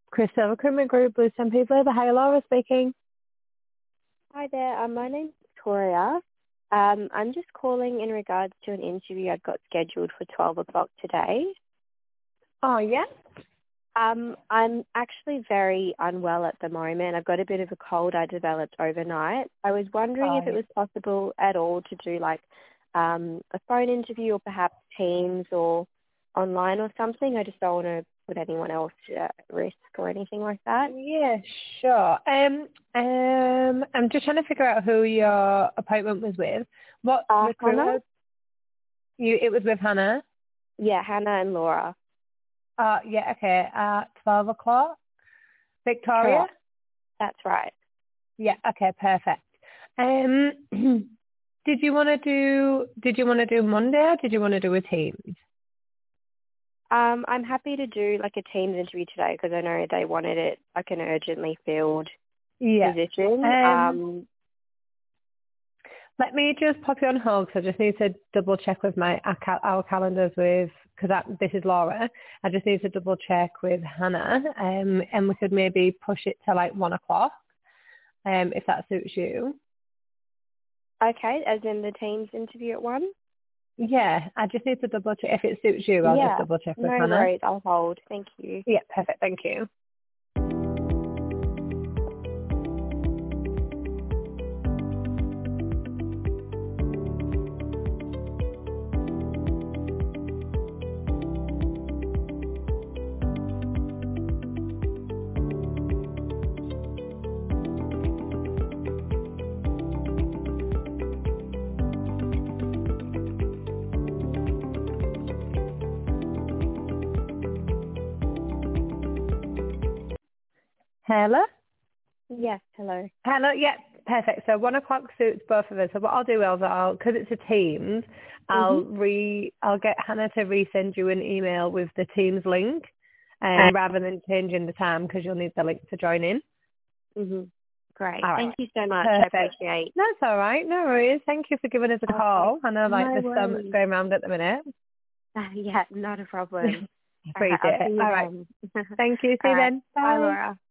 Crystal Recruitment Group, Blue Stem People over. Hi, Laura speaking. Hi there. My name's Victoria. I'm just calling in regards to an interview I've got scheduled for 12 o'clock today. Oh, yeah? I'm actually very unwell at the moment. I've got a bit of a cold I developed overnight. I was wondering Oh, if it was possible at all to do like a phone interview or perhaps Teams or online or something. I just don't want to put anyone else at risk or anything like that. yeah, sure. I'm just trying to figure out who your appointment was with. What Hannah? recruiter? It was with Hannah? Yeah, Hannah and Laura. Yeah, okay. 12 o'clock. Victoria? Correct. That's right. Yeah, okay, perfect. Did you want to do Monday or did you want to do a Teams? I'm happy to do like a Teams interview today because I know they wanted it like an urgently filled Yeah. position. Let me just pop you on hold because I just need to double check with our calendars because this is Laura. I just need to double check with Hannah, and we could maybe push it to like 1 o'clock, if that suits you. Okay, as in the Teams interview at 1? Yeah, I just need to double check if it suits you. I'll just Yeah, double check with no Hannah. worries. I'll hold. Thank you. Yeah, perfect. Thank you. Hello? Yes, hello. Hello, yeah, perfect. So 1 o'clock suits both of us. So what I'll do is because it's a Teams, I'll get Hannah to resend you an email with the Teams link, rather than changing the time because you'll need the link to join in. Great. All right. Thank you so much. Perfect. I appreciate. That's all right. No worries. Thank you for giving us a call. I know No there's so much worries. going around at the minute. Yeah, not a problem. All right, Appreciate I'll it. see you All right. then. Thank you. See All you right. then. Bye, Bye. Laura.